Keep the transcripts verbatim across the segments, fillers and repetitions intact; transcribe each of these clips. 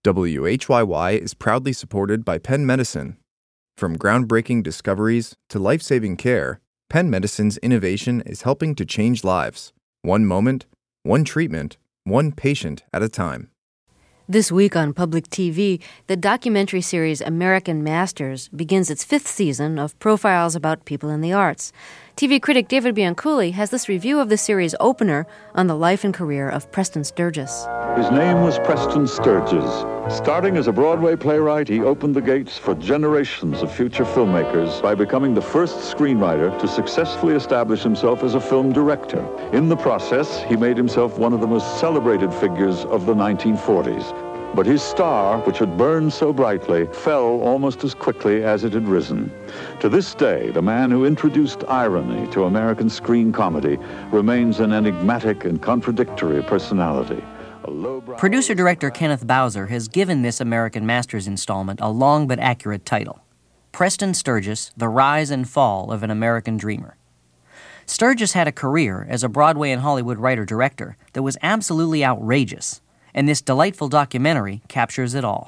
W H Y Y is proudly supported by Penn Medicine. From groundbreaking discoveries to life-saving care, Penn Medicine's innovation is helping to change lives, one moment, one treatment, one patient at a time. This week on Public T V, the documentary series American Masters begins its fifth season of profiles about people in the arts. T V critic David Bianculli has this review of the series opener on the life and career of Preston Sturges. His name was Preston Sturges. Starting as a Broadway playwright, he opened the gates for generations of future filmmakers by becoming the first screenwriter to successfully establish himself as a film director. In the process, he made himself one of the most celebrated figures of the nineteen forties. But his star, which had burned so brightly, fell almost as quickly as it had risen. To this day, the man who introduced irony to American screen comedy remains an enigmatic and contradictory personality. Producer-director Kenneth Bowser has given this American Masters installment a long but accurate title: Preston Sturges, The Rise and Fall of an American Dreamer. Sturges had a career as a Broadway and Hollywood writer-director that was absolutely outrageous, and this delightful documentary captures it all.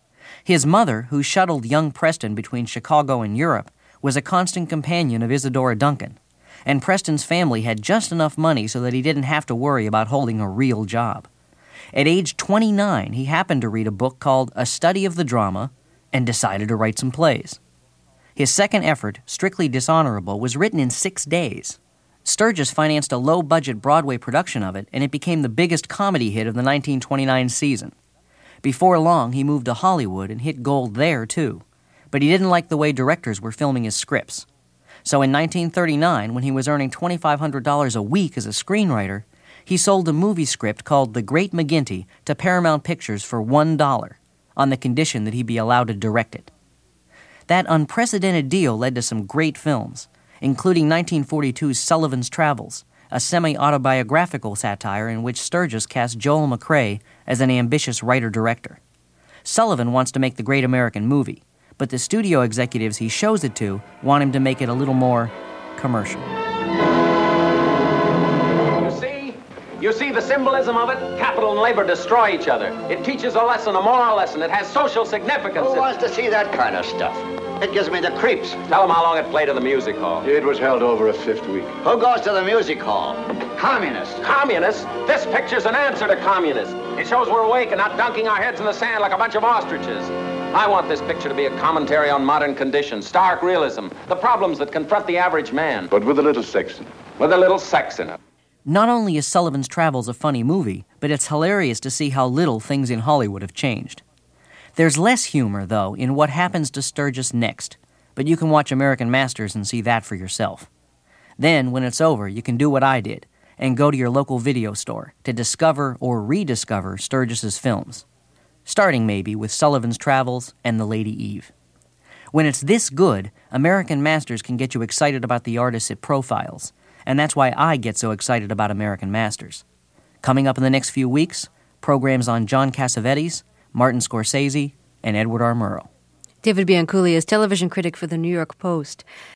His mother, who shuttled young Preston between Chicago and Europe, was a constant companion of Isadora Duncan, and Preston's family had just enough money so that he didn't have to worry about holding a real job. At age twenty-nine, he happened to read a book called A Study of the Drama and decided to write some plays. His second effort, Strictly Dishonorable, was written in six days. Sturges financed a low-budget Broadway production of it, and it became the biggest comedy hit of the nineteen twenty-nine season. Before long, he moved to Hollywood and hit gold there, too. But he didn't like the way directors were filming his scripts. So in nineteen thirty-nine, when he was earning two thousand five hundred dollars a week as a screenwriter, he sold a movie script called The Great McGinty to Paramount Pictures for one dollar, on the condition that he be allowed to direct it. That unprecedented deal led to some great films, including nineteen forty-two's Sullivan's Travels, a semi-autobiographical satire in which Sturges cast Joel McCrea as an ambitious writer-director. Sullivan wants to make the great American movie, but the studio executives he shows it to want him to make it a little more commercial. You see? You see the symbolism of it? Capital and labor destroy each other. It teaches a lesson, a moral lesson. It has social significance. Who wants to see that kind of stuff? It gives me the creeps. Tell them how long it played in the music hall. It was held over a fifth week. Who goes to the music hall? Communists. Communists? This picture's an answer to communists. It shows we're awake and not dunking our heads in the sand like a bunch of ostriches. I want this picture to be a commentary on modern conditions, stark realism, the problems that confront the average man. But with a little sex in it. With a little sex in it. Not only is Sullivan's Travels a funny movie, but it's hilarious to see how little things in Hollywood have changed. There's less humor, though, in what happens to Sturges next, but you can watch American Masters and see that for yourself. Then, when it's over, you can do what I did and go to your local video store to discover or rediscover Sturges' films, starting maybe with Sullivan's Travels and The Lady Eve. When it's this good, American Masters can get you excited about the artists it profiles, and that's why I get so excited about American Masters. Coming up in the next few weeks, programs on John Cassavetes, Martin Scorsese, and Edward R. Murrow. David Bianculli is television critic for the New York Post.